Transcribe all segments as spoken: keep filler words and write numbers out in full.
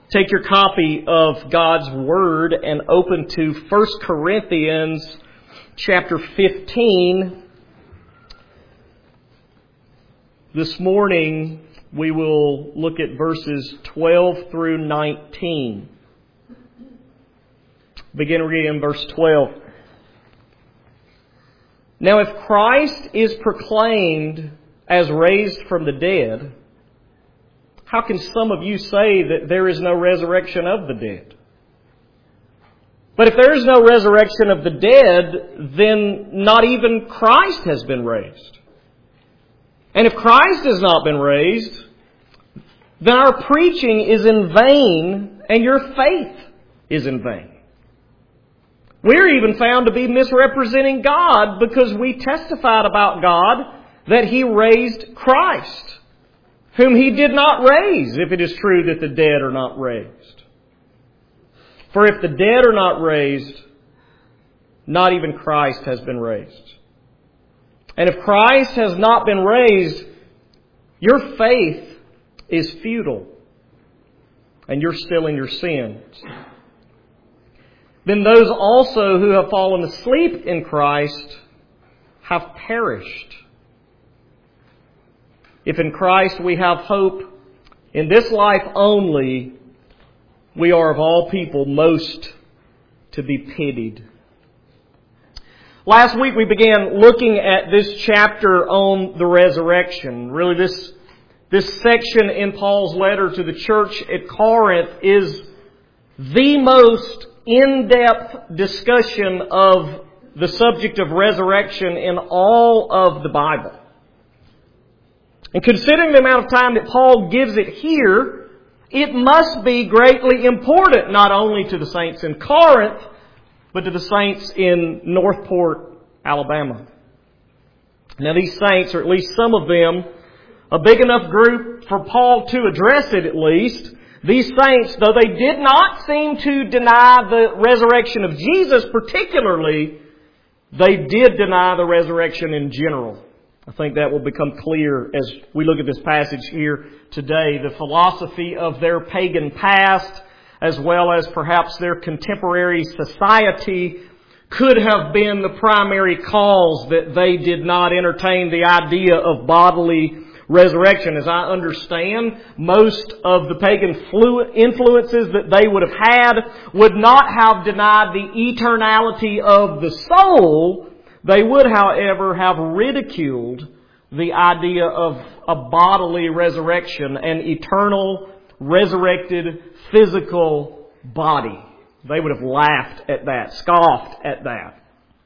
Take your copy of God's Word and open to First Corinthians chapter fifteen. This morning we will look at verses twelve through nineteen. Begin reading in verse twelve. Now if Christ is proclaimed as raised from the dead, how can some of you say that there is no resurrection of the dead? But if there is no resurrection of the dead, then not even Christ has been raised. And if Christ has not been raised, then our preaching is in vain and your faith is in vain. We're even found to be misrepresenting God because we testified about God that He raised Christ, whom He did not raise, if it is true that the dead are not raised. For if the dead are not raised, not even Christ has been raised. And if Christ has not been raised, your faith is futile, and you're still in your sins. Then those also who have fallen asleep in Christ have perished. If in Christ we have hope in this life only, we are of all people most to be pitied. Last week we began looking at this chapter on the resurrection. Really this, this section in Paul's letter to the church at Corinth is the most in-depth discussion of the subject of resurrection in all of the Bible. And considering the amount of time that Paul gives it here, it must be greatly important not only to the saints in Corinth, but to the saints in Northport, Alabama. Now these saints, or at least some of them, a big enough group for Paul to address it at least. These saints, though they did not seem to deny the resurrection of Jesus particularly, they did deny the resurrection in general. I think that will become clear as we look at this passage here today. The philosophy of their pagan past, as well as perhaps their contemporary society, could have been the primary cause that they did not entertain the idea of bodily resurrection. As I understand, most of the pagan influences that they would have had would not have denied the eternality of the soul. They would, however, have ridiculed the idea of a bodily resurrection, an eternal, resurrected, physical body. They would have laughed at that, scoffed at that.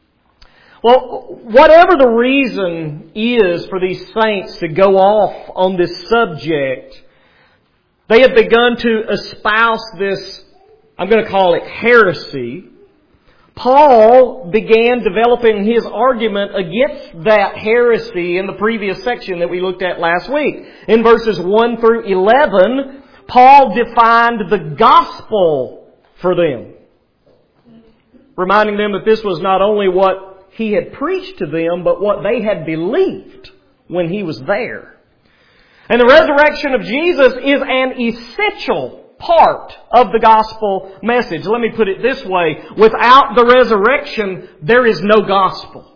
Well, whatever the reason is for these saints to go off on this subject, they had begun to espouse this, I'm going to call it heresy. Paul began developing his argument against that heresy in the previous section that we looked at last week. In verses one through eleven, Paul defined the gospel for them, reminding them that this was not only what he had preached to them, but what they had believed when he was there. And the resurrection of Jesus is an essential part of the gospel message. Let me put it this way. Without the resurrection, there is no gospel.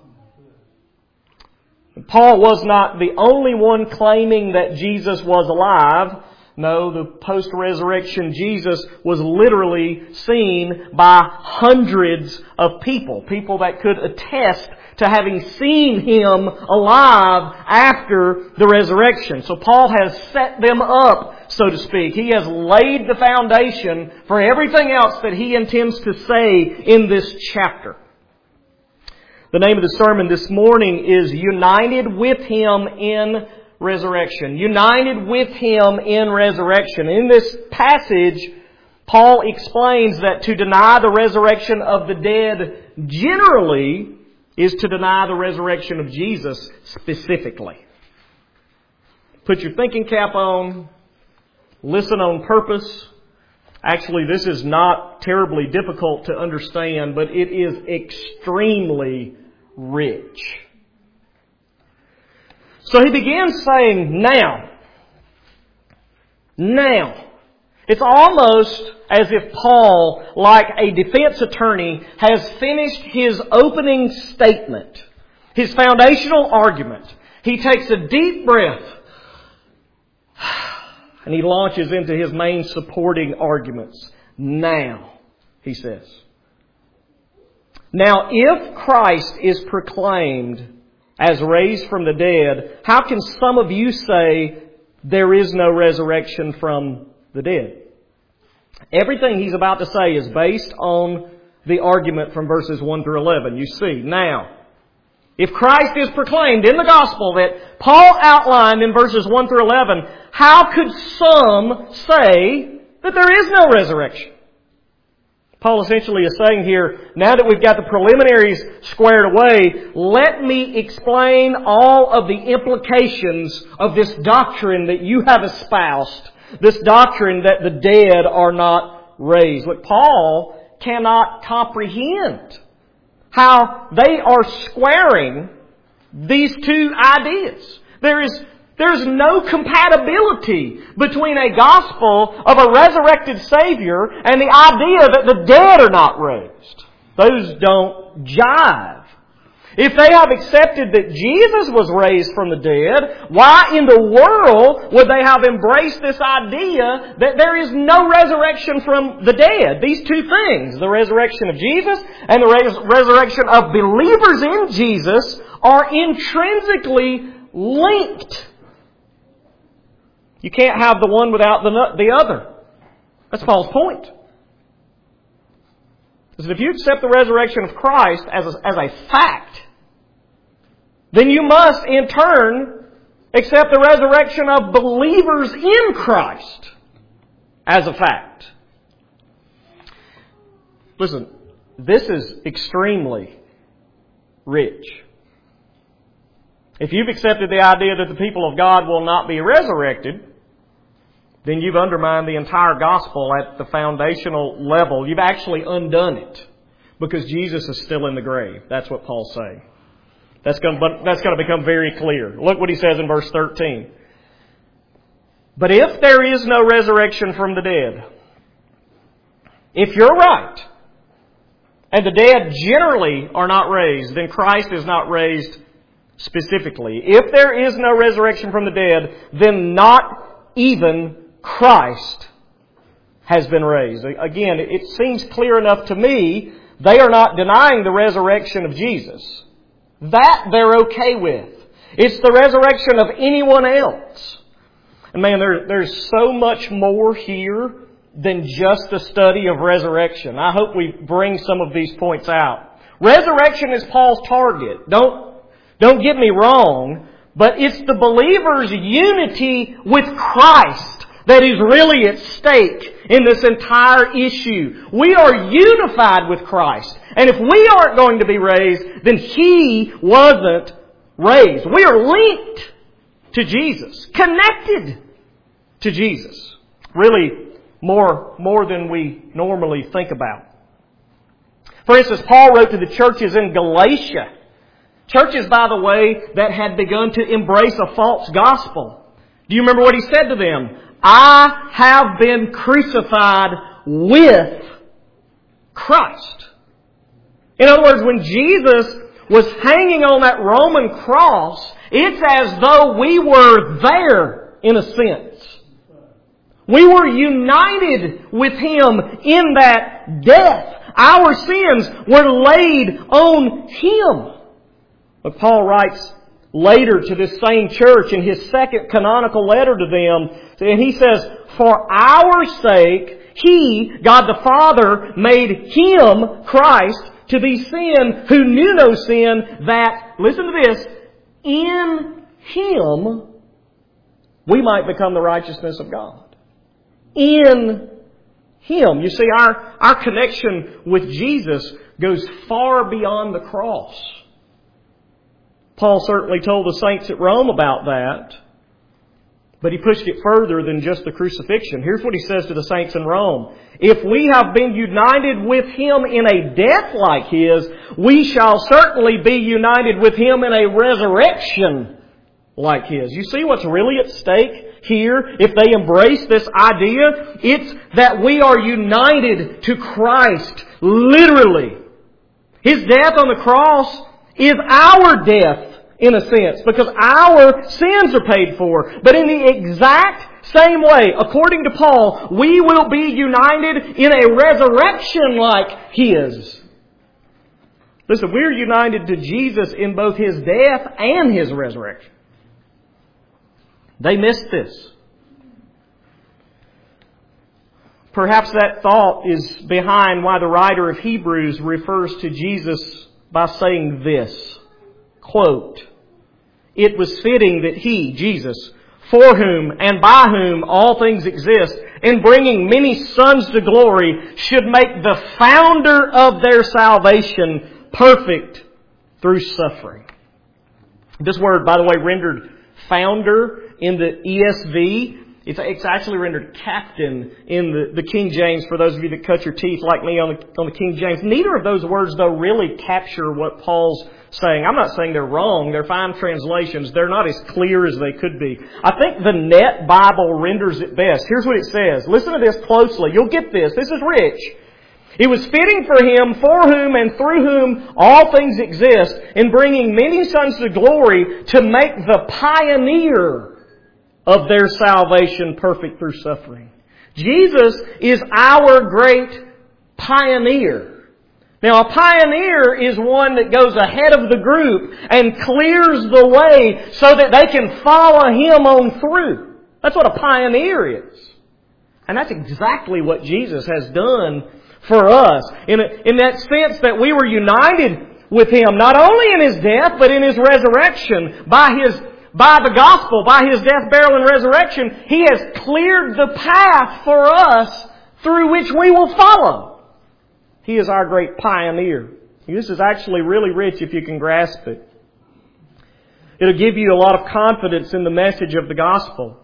Paul was not the only one claiming that Jesus was alive. No, the post-resurrection Jesus was literally seen by hundreds of people. People that could attest to having seen Him alive after the resurrection. So Paul has set them up, so to speak. He has laid the foundation for everything else that he intends to say in this chapter. The name of the sermon this morning is United with Him in Resurrection. United with Him in resurrection. In this passage, Paul explains that to deny the resurrection of the dead generally is to deny the resurrection of Jesus specifically. Put your thinking cap on. Listen on purpose. Actually, this is not terribly difficult to understand, but it is extremely rich. So he begins saying, now, now, It's almost as if Paul, like a defense attorney, has finished his opening statement, his foundational argument. He takes a deep breath and he launches into his main supporting arguments. Now, he says, now if Christ is proclaimed as raised from the dead, how can some of you say there is no resurrection from the dead? Everything he's about to say is based on the argument from verses one through eleven. You see, now, if Christ is proclaimed in the gospel that Paul outlined in verses one through eleven, how could some say that there is no resurrection? Paul essentially is saying here, now that we've got the preliminaries squared away, let me explain all of the implications of this doctrine that you have espoused, this doctrine that the dead are not raised. Look, Paul cannot comprehend how they are squaring these two ideas. There is There's no compatibility between a gospel of a resurrected Savior and the idea that the dead are not raised. Those don't jive. If they have accepted that Jesus was raised from the dead, why in the world would they have embraced this idea that there is no resurrection from the dead? These two things, the resurrection of Jesus and the res- resurrection of believers in Jesus, are intrinsically linked. You can't have the one without the the other. That's Paul's point. Because if you accept the resurrection of Christ as a, as a fact, then you must in turn accept the resurrection of believers in Christ as a fact. Listen, this is extremely rich. If you've accepted the idea that the people of God will not be resurrected, then you've undermined the entire gospel at the foundational level. You've actually undone it because Jesus is still in the grave. That's what Paul's saying. That's going to, that's going to become very clear. Look what he says in verse thirteen. But if there is no resurrection from the dead, if you're right, and the dead generally are not raised, then Christ is not raised specifically. If there is no resurrection from the dead, then not even Christ has been raised. Again, it seems clear enough to me they are not denying the resurrection of Jesus. That they're okay with. It's the resurrection of anyone else. And man, there, there's so much more here than just the study of resurrection. I hope we bring some of these points out. Resurrection is Paul's target. Don't Don't get me wrong, but it's the believer's unity with Christ that is really at stake in this entire issue. We are unified with Christ. And if we aren't going to be raised, then He wasn't raised. We are linked to Jesus, connected to Jesus. Really more, more than we normally think about. For instance, Paul wrote to the churches in Galatia. Churches, by the way, that had begun to embrace a false gospel. Do you remember what he said to them? I have been crucified with Christ. In other words, when Jesus was hanging on that Roman cross, it's as though we were there in a sense. We were united with Him in that death. Our sins were laid on Him. But Paul writes later to this same church in his second canonical letter to them, and he says, for our sake, He, God the Father, made Him, Christ, to be sin who knew no sin, that, listen to this, in Him we might become the righteousness of God. In Him. You see, our, our connection with Jesus goes far beyond the cross. Paul certainly told the saints at Rome about that, but he pushed it further than just the crucifixion. Here's what he says to the saints in Rome. If we have been united with Him in a death like His, we shall certainly be united with Him in a resurrection like His. You see what's really at stake here, if they embrace this idea, it's that we are united to Christ, literally. His death on the cross is our death, in a sense, because our sins are paid for. But in the exact same way, according to Paul, we will be united in a resurrection like His. Listen, we're united to Jesus in both His death and His resurrection. They missed this. Perhaps that thought is behind why the writer of Hebrews refers to Jesus by saying this, quote, "It was fitting that He, Jesus, for whom and by whom all things exist, in bringing many sons to glory, should make the founder of their salvation perfect through suffering." This word, by the way, rendered founder in the E S V, it's, it's actually rendered captain in the, the King James, for those of you that cut your teeth like me on the, on the King James. Neither of those words, though, really capture what Paul's saying. I'm not saying they're wrong. They're fine translations. They're not as clear as they could be. I think the Net Bible renders it best. Here's what it says. Listen to this closely. You'll get this. This is rich. "It was fitting for Him, for whom and through whom all things exist, in bringing many sons to glory, to make the pioneer of their salvation perfect through suffering." Jesus is our great pioneer. Now, a pioneer is one that goes ahead of the group and clears the way so that they can follow him on through. That's what a pioneer is. And that's exactly what Jesus has done for us. In, a, in that sense that we were united with Him, not only in His death, but in His resurrection. By His, by the gospel, by His death, burial, and resurrection, He has cleared the path for us through which we will follow. He is our great pioneer. This is actually really rich if you can grasp it. It'll give you a lot of confidence in the message of the gospel.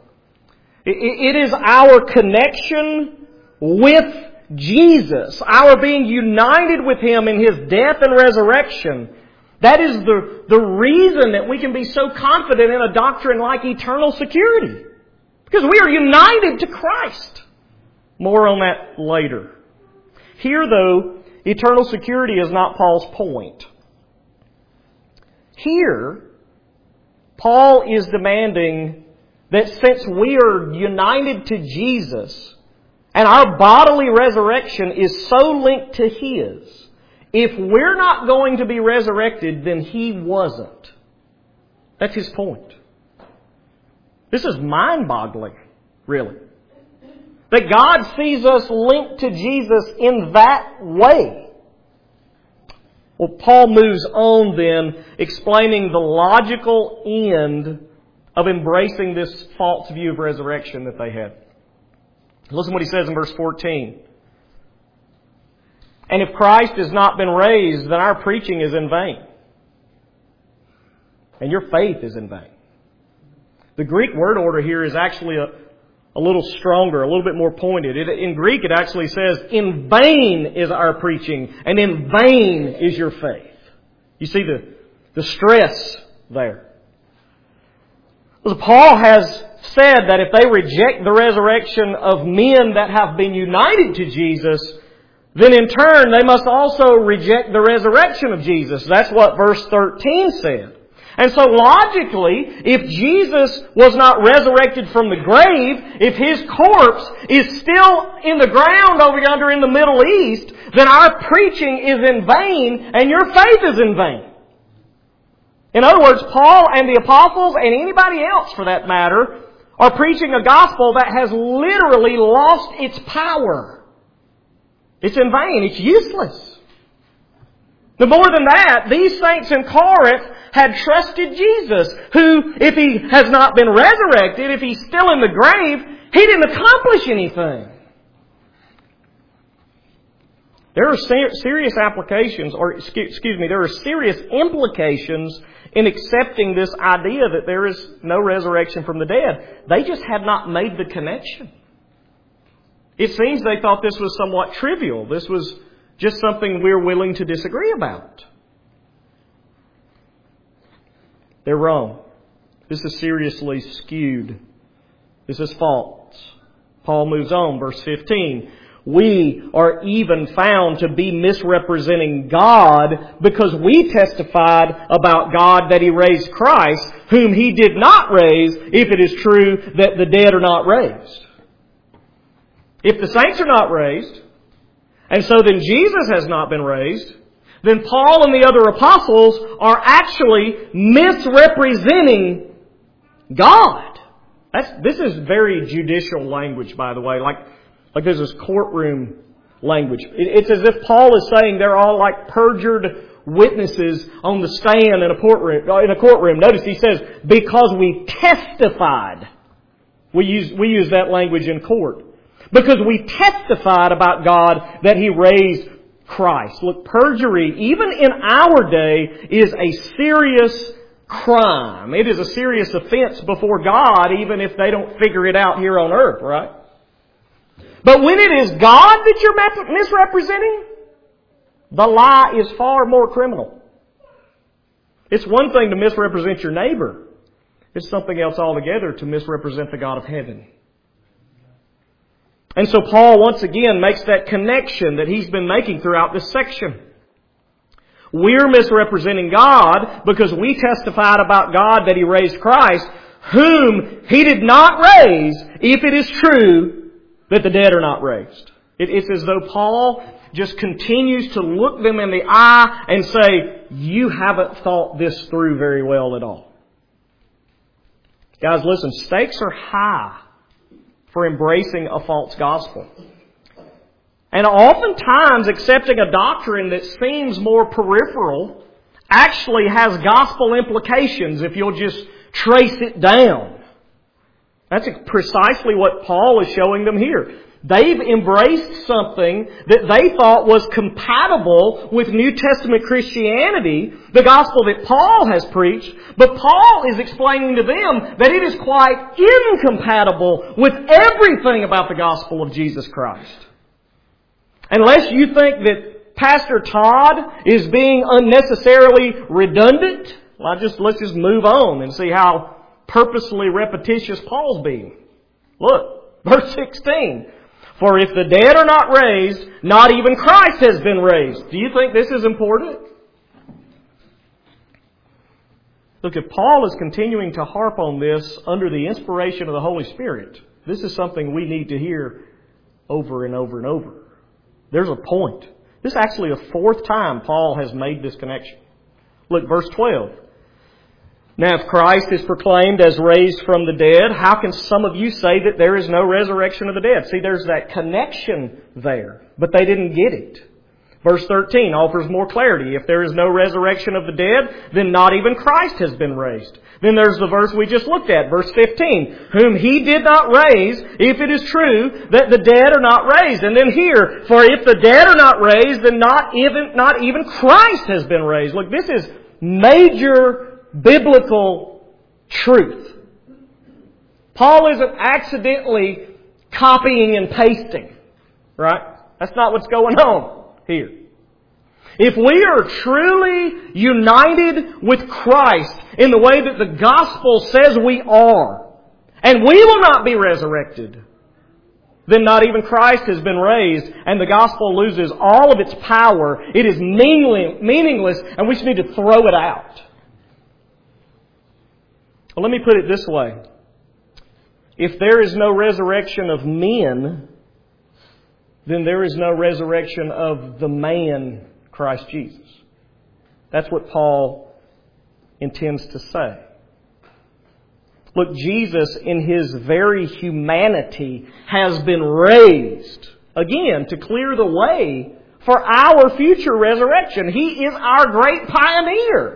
It is our connection with Jesus, our being united with Him in His death and resurrection. That is the, the reason that we can be so confident in a doctrine like eternal security. Because we are united to Christ. More on that later. Here, though, eternal security is not Paul's point. Here, Paul is demanding that since we are united to Jesus, and our bodily resurrection is so linked to His, if we're not going to be resurrected, then He wasn't. That's his point. This is mind-boggling, really. That God sees us linked to Jesus in that way. Well, Paul moves on then, explaining the logical end of embracing this false view of resurrection that they had. Listen to what he says in verse fourteen. "And if Christ has not been raised, then our preaching is in vain, and your faith is in vain." The Greek word order here is actually a A little stronger, a little bit more pointed. It, in Greek, it actually says, "In vain is our preaching, and in vain is your faith." You see the, the stress there. Well, Paul has said that if they reject the resurrection of men that have been united to Jesus, then in turn they must also reject the resurrection of Jesus. That's what verse thirteen said. And so logically, if Jesus was not resurrected from the grave, if His corpse is still in the ground over yonder in the Middle East, then our preaching is in vain and your faith is in vain. In other words, Paul and the apostles and anybody else for that matter are preaching a gospel that has literally lost its power. It's in vain. It's useless. But more than that, these saints in Corinth had trusted Jesus, who, if He has not been resurrected, if He's still in the grave, He didn't accomplish anything. There are ser- serious applications, or excuse me, there are serious implications in accepting this idea that there is no resurrection from the dead. They just had not made the connection. It seems they thought this was somewhat trivial. This was just something we're willing to disagree about. They're wrong. This is seriously skewed. This is false. Paul moves on, verse fifteen. We are even found to be misrepresenting God because we testified about God that He raised Christ, whom He did not raise, if it is true that the dead are not raised. If the saints are not raised, and so then Jesus has not been raised, then Paul and the other apostles are actually misrepresenting God. That's, this is very judicial language, by the way. Like, like this is courtroom language. It, it's as if Paul is saying they're all like perjured witnesses on the stand in a courtroom. In a courtroom. Notice he says, because we testified. We use, we use that language in court. Because we testified about God that He raised Christ. Look, perjury, even in our day, is a serious crime. It is a serious offense before God, even if they don't figure it out here on earth, right? But when it is God that you're misrepresenting, the lie is far more criminal. It's one thing to misrepresent your neighbor. It's something else altogether to misrepresent the God of heaven. And so Paul once again makes that connection that he's been making throughout this section. We're misrepresenting God because we testified about God that He raised Christ, whom He did not raise, if it is true that the dead are not raised. It, it's as though Paul just continues to look them in the eye and say, you haven't thought this through very well at all. Guys, listen, stakes are high for embracing a false gospel. And oftentimes accepting a doctrine that seems more peripheral actually has gospel implications if you'll just trace it down. That's precisely what Paul is showing them here. They've embraced something that they thought was compatible with New Testament Christianity, the gospel that Paul has preached, but Paul is explaining to them that it is quite incompatible with everything about the gospel of Jesus Christ. Unless you think that Pastor Todd is being unnecessarily redundant, well, just, let's just move on and see how purposely repetitious Paul's being. Look, verse sixteen. For if the dead are not raised, not even Christ has been raised. Do you think this is important? Look, if Paul is continuing to harp on this under the inspiration of the Holy Spirit, this is something we need to hear over and over and over. There's a point. This is actually the fourth time Paul has made this connection. Look, verse twelve. Now, if Christ is proclaimed as raised from the dead, how can some of you say that there is no resurrection of the dead? See, there's that connection there, but they didn't get it. Verse thirteen offers more clarity. If there is no resurrection of the dead, then not even Christ has been raised. Then there's the verse we just looked at, verse fifteen. Whom He did not raise, if it is true that the dead are not raised. And then here, for if the dead are not raised, then not even, not even Christ has been raised. Look, this is major biblical truth. Paul isn't accidentally copying and pasting, right? That's not what's going on here. If we are truly united with Christ in the way that the gospel says we are, and we will not be resurrected, then not even Christ has been raised, and the gospel loses all of its power. It is meaningless, and we just need to throw it out. Well, let me put it this way. If there is no resurrection of men, then there is no resurrection of the man, Christ Jesus. That's what Paul intends to say. Look, Jesus in His very humanity has been raised, again, to clear the way for our future resurrection. He is our great pioneer.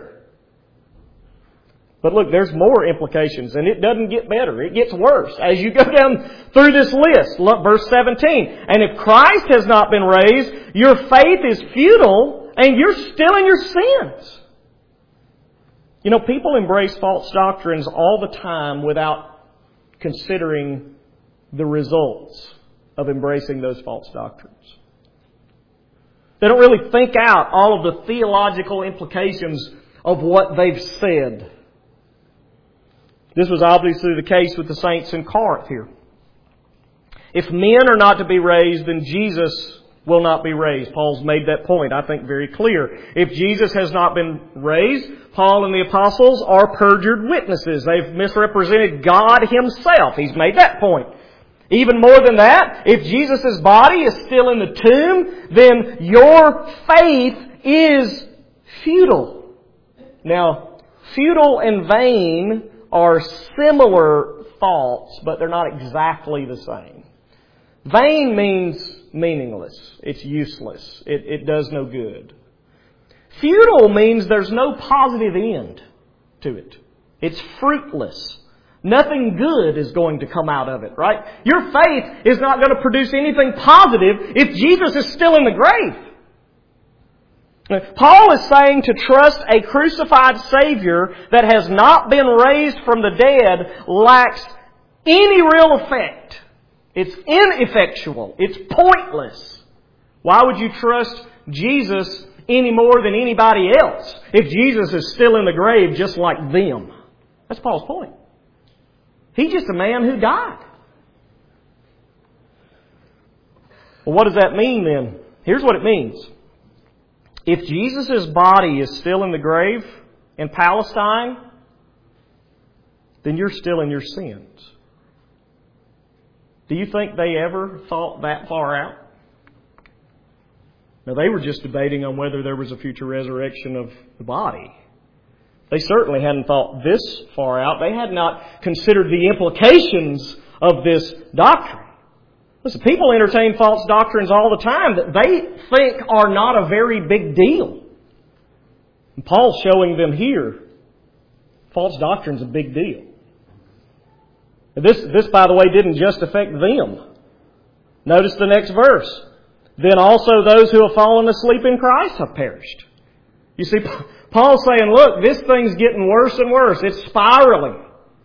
But look, there's more implications, and it doesn't get better. It gets worse. As you go down through this list, look, verse seventeen. And if Christ has not been raised, your faith is futile, and you're still in your sins. You know, people embrace false doctrines all the time without considering the results of embracing those false doctrines. They don't really think out all of the theological implications of what they've said. This was obviously the case with the saints in Corinth here. If men are not to be raised, then Jesus will not be raised. Paul's made that point, I think, very clear. If Jesus has not been raised, Paul and the apostles are perjured witnesses. They've misrepresented God Himself. He's made that point. Even more than that, if Jesus' body is still in the tomb, then your faith is futile. Now, futile and vain are similar thoughts, but they're not exactly the same. Vain means meaningless. It's useless. It, it does no good. Futile means there's no positive end to it. It's fruitless. Nothing good is going to come out of it, right? Your faith is not going to produce anything positive if Jesus is still in the grave. Paul is saying to trust a crucified Savior that has not been raised from the dead lacks any real effect. It's ineffectual. It's pointless. Why would you trust Jesus any more than anybody else if Jesus is still in the grave just like them? That's Paul's point. He's just a man who died. Well, what does that mean then? Here's what it means. If Jesus' body is still in the grave in Palestine, then you're still in your sins. Do you think they ever thought that far out? Now, they were just debating on whether there was a future resurrection of the body. They certainly hadn't thought this far out. They had not considered the implications of this doctrine. Listen, people entertain false doctrines all the time that they think are not a very big deal. And Paul's showing them here, false doctrine's a big deal. This, this, by the way, didn't just affect them. Notice the next verse. Then also those who have fallen asleep in Christ have perished. You see, Paul's saying, look, this thing's getting worse and worse. It's spiraling.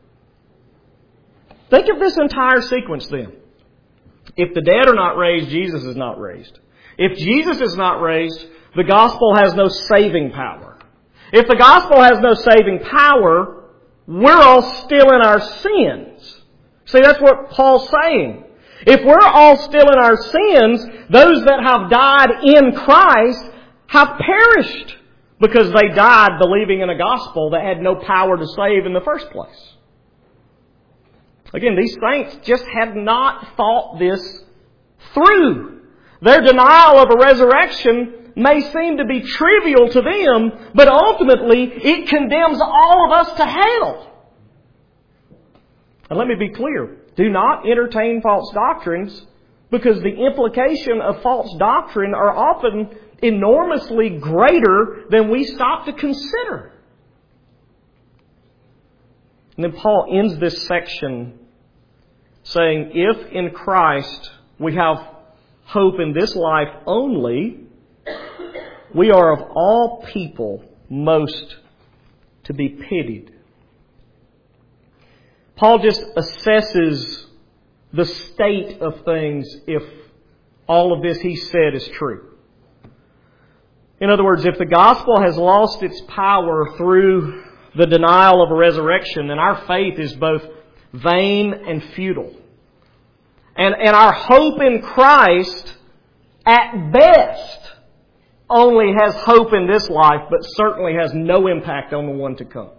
Think of this entire sequence then. If the dead are not raised, Jesus is not raised. If Jesus is not raised, the gospel has no saving power. If the gospel has no saving power, we're all still in our sins. See, that's what Paul's saying. If we're all still in our sins, those that have died in Christ have perished because they died believing in a gospel that had no power to save in the first place. Again, these saints just had not thought this through. Their denial of a resurrection may seem to be trivial to them, but ultimately it condemns all of us to hell. And let me be clear. Do not entertain false doctrines because the implication of false doctrine are often enormously greater than we stop to consider. And then Paul ends this section saying, if in Christ we have hope in this life only, we are of all people most to be pitied. Paul just assesses the state of things if all of this he said is true. In other words, if the gospel has lost its power through the denial of a resurrection, then our faith is both vain and futile. And, and our hope in Christ, at best, only has hope in this life, but certainly has no impact on the one to come.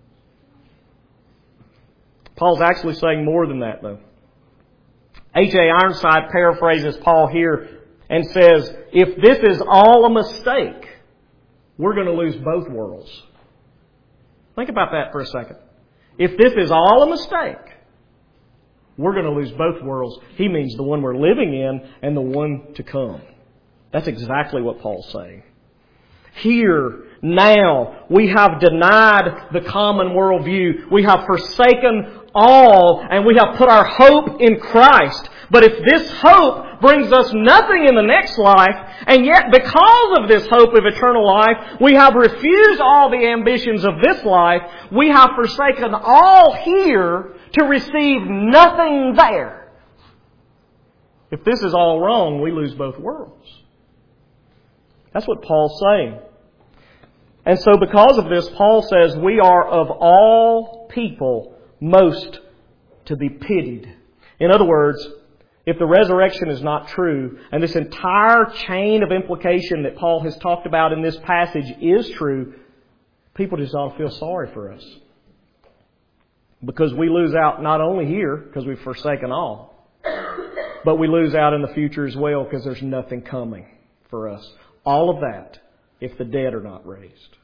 Paul's actually saying more than that, though. H A Ironside paraphrases Paul here and says, if this is all a mistake, we're going to lose both worlds. Think about that for a second. If this is all a mistake, we're going to lose both worlds. He means the one we're living in and the one to come. That's exactly what Paul's saying. Here, now, we have denied the common worldview. We have forsaken all, and we have put our hope in Christ. But if this hope brings us nothing in the next life, and yet because of this hope of eternal life, we have refused all the ambitions of this life, we have forsaken all here to receive nothing there. If this is all wrong, we lose both worlds. That's what Paul's saying. And so because of this, Paul says we are of all people most to be pitied. In other words, if the resurrection is not true, and this entire chain of implication that Paul has talked about in this passage is true, people just ought to feel sorry for us. Because we lose out not only here, because we've forsaken all, but we lose out in the future as well, because there's nothing coming for us. All of that, if the dead are not raised.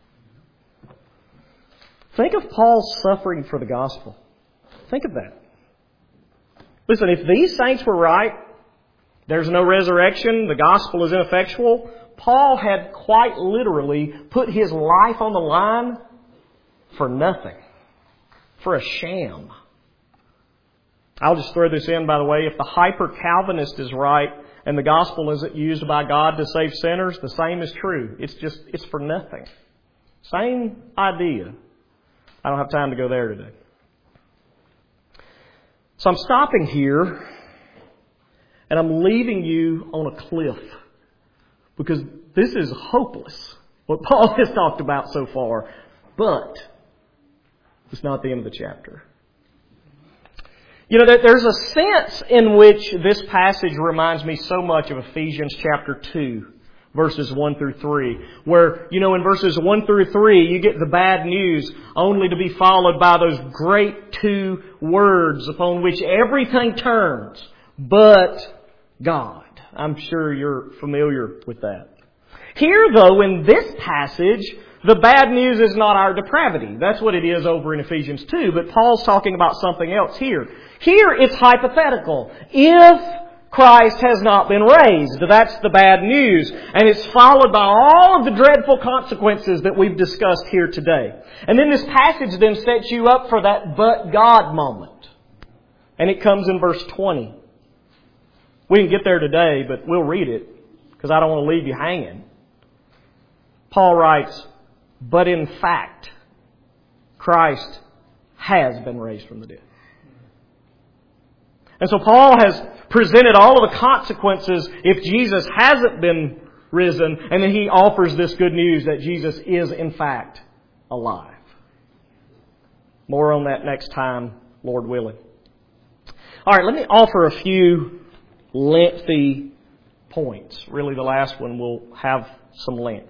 Think of Paul's suffering for the gospel. Think of that. Listen, if these saints were right, there's no resurrection, the gospel is ineffectual, Paul had quite literally put his life on the line for nothing. For a sham. I'll just throw this in, by the way. If the hyper-Calvinist is right and the gospel isn't used by God to save sinners, the same is true. It's just, it's for nothing. Same idea. I don't have time to go there today. So I'm stopping here and I'm leaving you on a cliff because this is hopeless, what Paul has talked about so far. But it's not the end of the chapter. You know, there's a sense in which this passage reminds me so much of Ephesians chapter two, verses one through three, where, you know, in verses one through three, you get the bad news only to be followed by those great two words upon which everything turns, but God. I'm sure you're familiar with that. Here, though, in this passage, the bad news is not our depravity. That's what it is over in Ephesians two, but Paul's talking about something else here. Here, it's hypothetical. If Christ has not been raised, that's the bad news. And it's followed by all of the dreadful consequences that we've discussed here today. And then this passage then sets you up for that but God moment. And it comes in verse twenty. We didn't get there today, but we'll read it because I don't want to leave you hanging. Paul writes, but in fact, Christ has been raised from the dead. And so Paul has presented all of the consequences if Jesus hasn't been risen, and then he offers this good news that Jesus is in fact alive. More on that next time, Lord willing. All right, let me offer a few lengthy points. Really, the last one will have some length.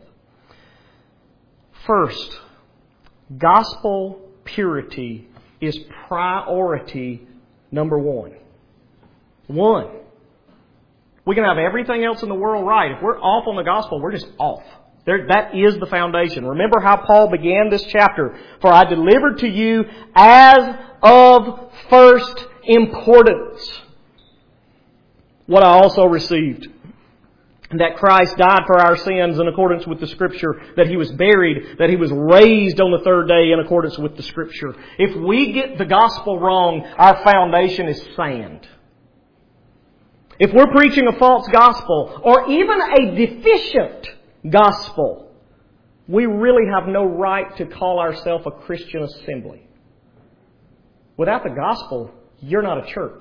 First, gospel purity is priority number one. One. We can have everything else in the world right. If we're off on the gospel, we're just off. There, that is the foundation. Remember how Paul began this chapter. For I delivered to you as of first importance what I also received. That Christ died for our sins in accordance with the Scripture, that He was buried, that He was raised on the third day in accordance with the Scripture. If we get the gospel wrong, our foundation is sand. If we're preaching a false gospel, or even a deficient gospel, we really have no right to call ourselves a Christian assembly. Without the gospel, you're not a church.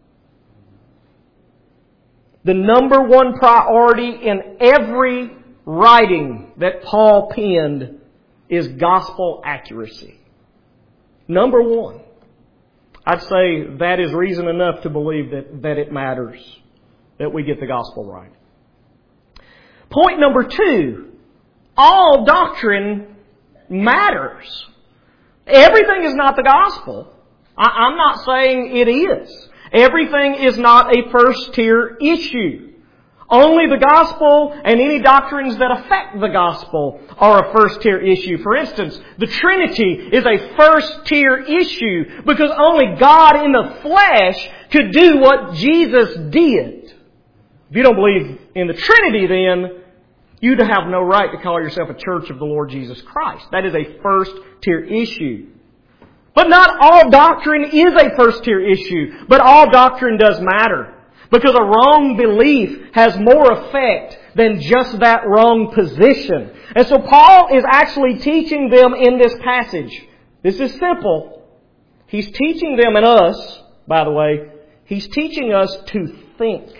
The number one priority in every writing that Paul penned is gospel accuracy. Number one. I'd say that is reason enough to believe that, that it matters that we get the gospel right. Point number two. All doctrine matters. Everything is not the gospel. I, I'm not saying it is. Everything is not a first-tier issue. Only the gospel and any doctrines that affect the gospel are a first-tier issue. For instance, the Trinity is a first-tier issue because only God in the flesh could do what Jesus did. If you don't believe in the Trinity, then you'd have no right to call yourself a church of the Lord Jesus Christ. That is a first-tier issue. But not all doctrine is a first-tier issue, but all doctrine does matter. Because a wrong belief has more effect than just that wrong position. And so Paul is actually teaching them in this passage. This is simple. He's teaching them and us, by the way, he's teaching us to think.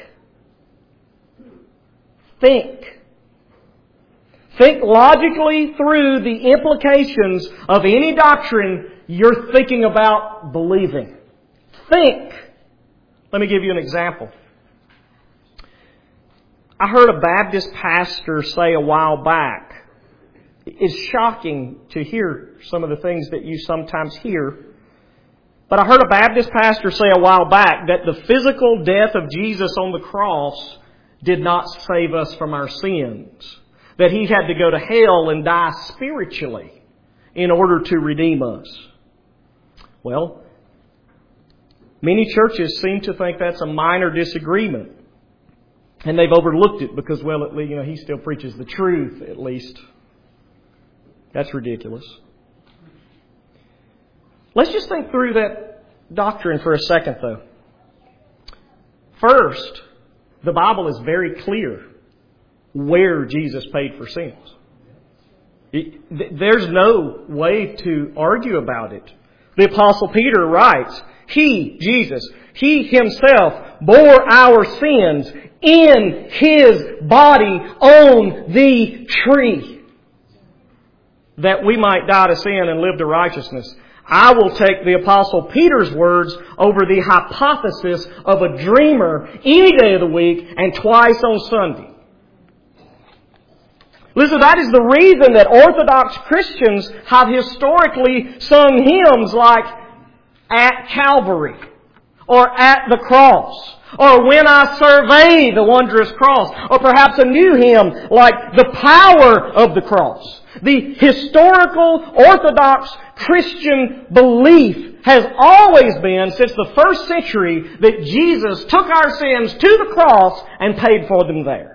Think. Think logically through the implications of any doctrine you're thinking about believing. Think. Let me give you an example. I heard a Baptist pastor say a while back, it's shocking to hear some of the things that you sometimes hear, but I heard a Baptist pastor say a while back that the physical death of Jesus on the cross did not save us from our sins. That He had to go to hell and die spiritually in order to redeem us. Well, many churches seem to think that's a minor disagreement. And they've overlooked it because, well, at least, you know, he still preaches the truth, at least. That's ridiculous. Let's just think through that doctrine for a second, though. First, the Bible is very clear where Jesus paid for sins. It, there's no way to argue about it. The Apostle Peter writes, He, Jesus, He Himself bore our sins in His body on the tree, that we might die to sin and live to righteousness. I will take the Apostle Peter's words over the hypothesis of a dreamer any day of the week and twice on Sunday. Listen, that is the reason that Orthodox Christians have historically sung hymns like At Calvary, or At the Cross, or When I Survey the Wondrous Cross, or perhaps a new hymn like The Power of the Cross. The historical Orthodox Christian belief has always been, since the first century, that Jesus took our sins to the cross and paid for them there.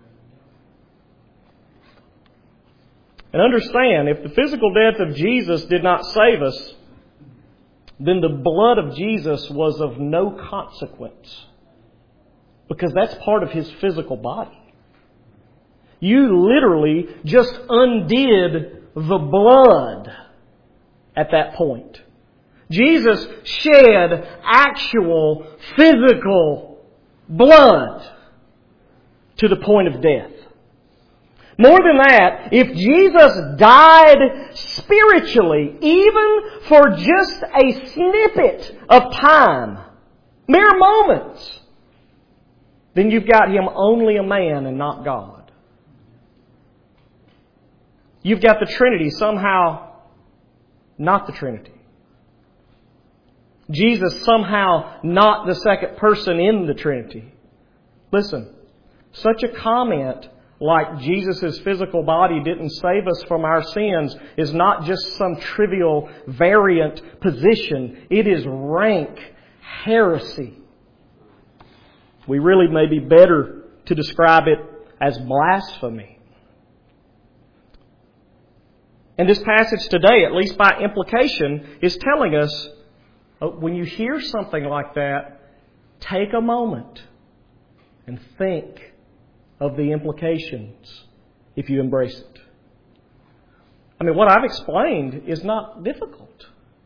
And understand, if the physical death of Jesus did not save us, then the blood of Jesus was of no consequence. Because that's part of His physical body. You literally just undid the blood at that point. Jesus shed actual physical blood to the point of death. More than that, if Jesus died spiritually, even for just a snippet of time, mere moments, then you've got Him only a man and not God. You've got the Trinity somehow not the Trinity. Jesus somehow not the second person in the Trinity. Listen, such a comment like Jesus' physical body didn't save us from our sins is not just some trivial variant position. It is rank heresy. We really may be better to describe it as blasphemy. And this passage today, at least by implication, is telling us, when you hear something like that, take a moment and think of the implications if you embrace it. I mean, what I've explained is not difficult.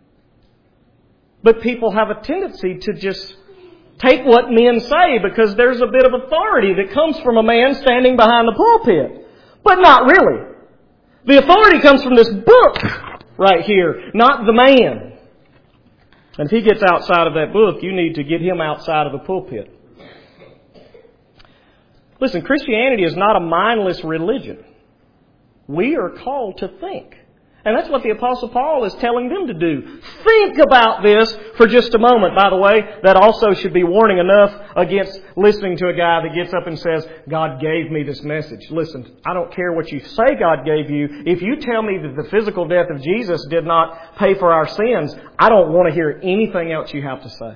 But people have a tendency to just take what men say because there's a bit of authority that comes from a man standing behind the pulpit. But not really. The authority comes from this book right here, not the man. And if he gets outside of that book, you need to get him outside of the pulpit. Listen, Christianity is not a mindless religion. We are called to think. And that's what the Apostle Paul is telling them to do. Think about this for just a moment. By the way, that also should be warning enough against listening to a guy that gets up and says, God gave me this message. Listen, I don't care what you say God gave you. If you tell me that the physical death of Jesus did not pay for our sins, I don't want to hear anything else you have to say.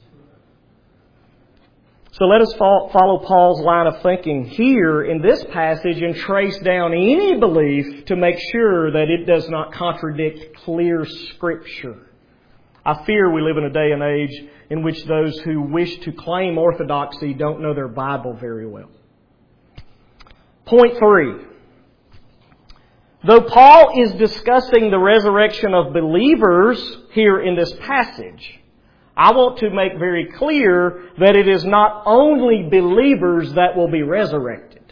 So let us follow Paul's line of thinking here in this passage and trace down any belief to make sure that it does not contradict clear Scripture. I fear we live in a day and age in which those who wish to claim orthodoxy don't know their Bible very well. Point three. Though Paul is discussing the resurrection of believers here in this passage, I want to make very clear that it is not only believers that will be resurrected.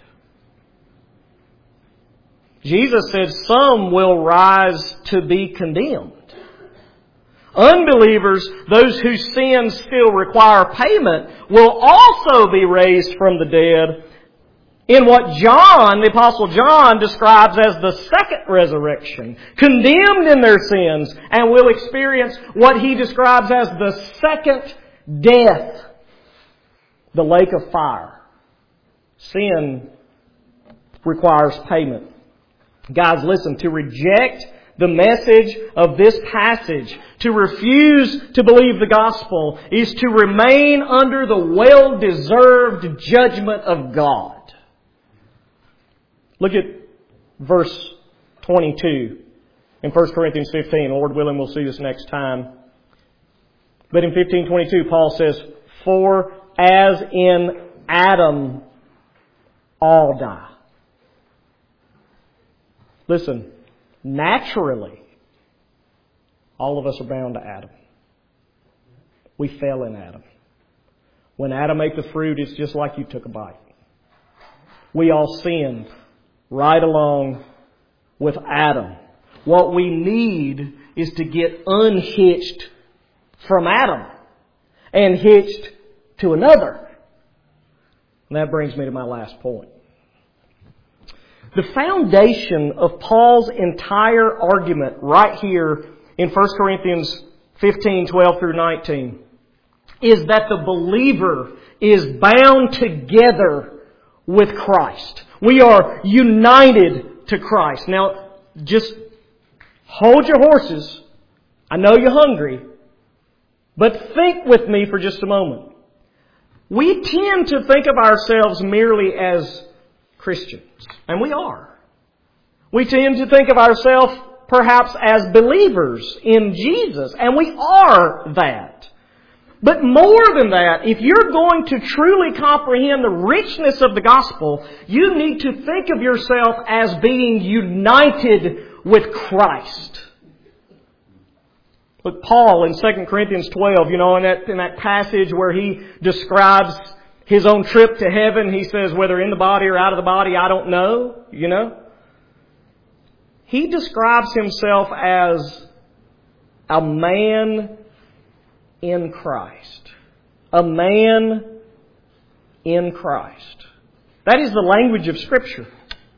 Jesus said some will rise to be condemned. Unbelievers, those whose sins still require payment, will also be raised from the dead in what John, the Apostle John, describes as the second resurrection, condemned in their sins, and will experience what he describes as the second death, the lake of fire. Sin requires payment. Guys, listen, to reject the message of this passage, to refuse to believe the gospel, is to remain under the well-deserved judgment of God. Look at verse twenty-two in First Corinthians fifteen. Lord willing, we'll see this next time. But in fifteen twenty-two, Paul says, "For as in Adam all die." Listen, naturally, all of us are bound to Adam. We fell in Adam. When Adam ate the fruit, it's just like you took a bite. We all sinned right along with Adam. What we need is to get unhitched from Adam and hitched to another. And that brings me to my last point. The foundation of Paul's entire argument right here in First Corinthians fifteen, twelve through nineteen is that the believer is bound together with Christ. We are united to Christ. Now, just hold your horses. I know you're hungry, but think with me for just a moment. We tend to think of ourselves merely as Christians, and we are. We tend to think of ourselves perhaps as believers in Jesus, and we are that. But more than that, if you're going to truly comprehend the richness of the gospel, you need to think of yourself as being united with Christ. Look, Paul in Second Corinthians twelve, you know, in that, in that passage where he describes his own trip to heaven, he says, whether in the body or out of the body, I don't know, you know. He describes himself as a man in Christ. A man in Christ. That is the language of Scripture.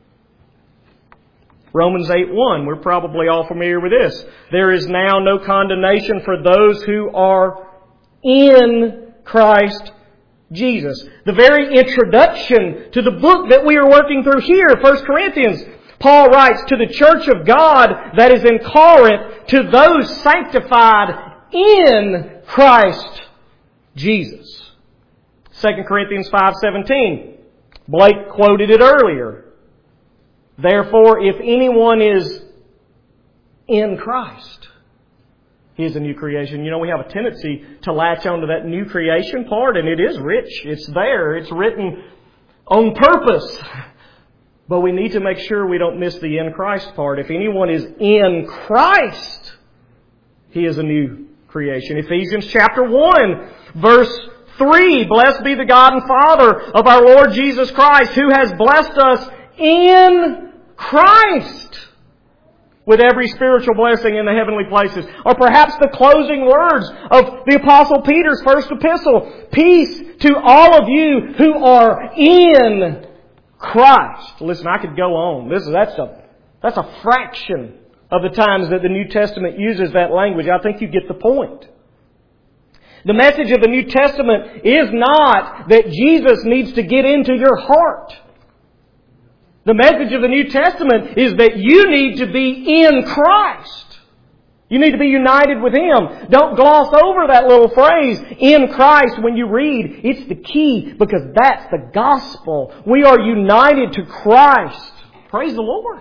Romans eight one, we're probably all familiar with this. There is now no condemnation for those who are in Christ Jesus. The very introduction to the book that we are working through here, First Corinthians, Paul writes to the church of God that is in Corinth, to those sanctified in Christ Jesus. Second Corinthians five seventeen. Blake quoted it earlier. Therefore, if anyone is in Christ, he is a new creation. You know, we have a tendency to latch onto that new creation part, and it is rich. It's there. It's written on purpose. But we need to make sure we don't miss the in Christ part. If anyone is in Christ, he is a new creation. Ephesians chapter one, verse three. Blessed be the God and Father of our Lord Jesus Christ, who has blessed us in Christ with every spiritual blessing in the heavenly places. Or perhaps the closing words of the Apostle Peter's first epistle. Peace to all of you who are in Christ. Listen, I could go on. This is that's a that's a fraction of the times that the New Testament uses that language. I think you get the point. The message of the New Testament is not that Jesus needs to get into your heart. The message of the New Testament is that you need to be in Christ. You need to be united with Him. Don't gloss over that little phrase, in Christ, when you read. It's the key, because that's the gospel. We are united to Christ. Praise the Lord.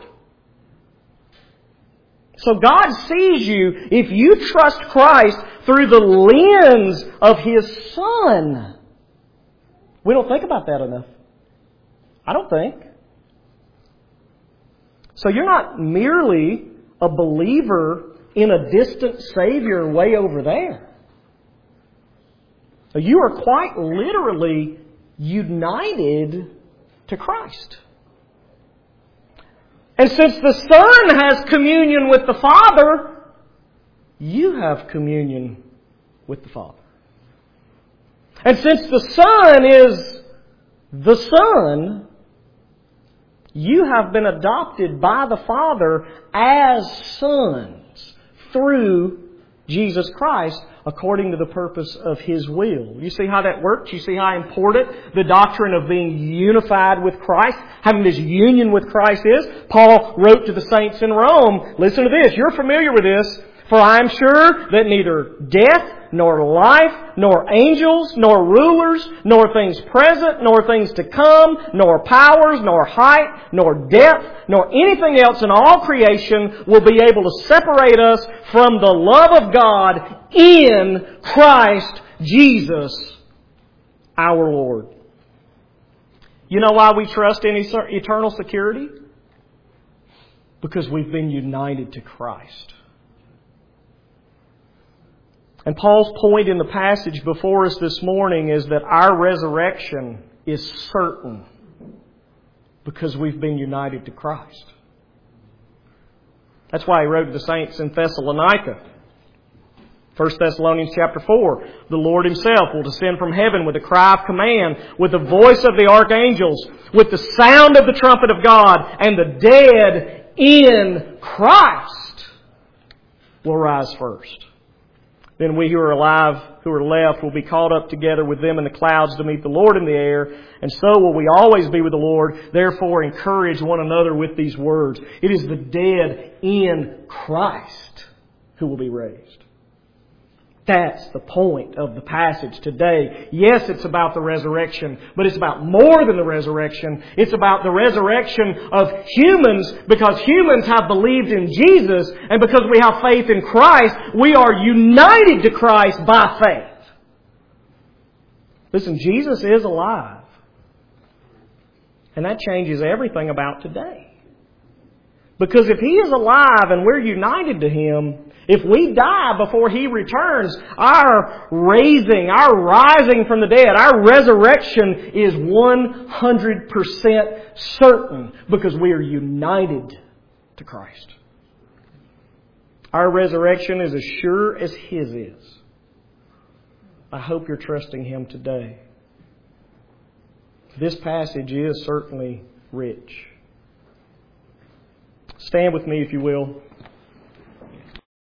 So God sees you, if you trust Christ, through the lens of His Son. We don't think about that enough. I don't think. So you're not merely a believer in a distant Savior way over there. You are quite literally united to Christ. And since the Son has communion with the Father, you have communion with the Father. And since the Son is the Son, you have been adopted by the Father as sons through Jesus Christ according to the purpose of His will. You see how that works? You see how important the doctrine of being unified with Christ, having this union with Christ is? Paul wrote to the saints in Rome, listen to this, you're familiar with this, for I am sure that neither death, nor life, nor angels, nor rulers, nor things present, nor things to come, nor powers, nor height, nor depth, nor anything else in all creation will be able to separate us from the love of God in Christ Jesus our Lord. You know why we trust in eternal security? Because we've been united to Christ. And Paul's point in the passage before us this morning is that our resurrection is certain because we've been united to Christ. That's why he wrote to the saints in Thessalonica. First Thessalonians chapter four. The Lord Himself will descend from heaven with a cry of command, with the voice of the archangels, with the sound of the trumpet of God, and the dead in Christ will rise first. Then we who are alive, who are left, will be caught up together with them in the clouds to meet the Lord in the air. And so will we always be with the Lord. Therefore, encourage one another with these words. It is the dead in Christ who will be raised. That's the point of the passage today. Yes, it's about the resurrection, but it's about more than the resurrection. It's about the resurrection of humans, because humans have believed in Jesus, and because we have faith in Christ, we are united to Christ by faith. Listen, Jesus is alive. And that changes everything about today. Because if He is alive and we're united to Him, if we die before He returns, our raising, our rising from the dead, our resurrection is one hundred percent certain because we are united to Christ. Our resurrection is as sure as His is. I hope you're trusting Him today. This passage is certainly rich. Stand with me if you will.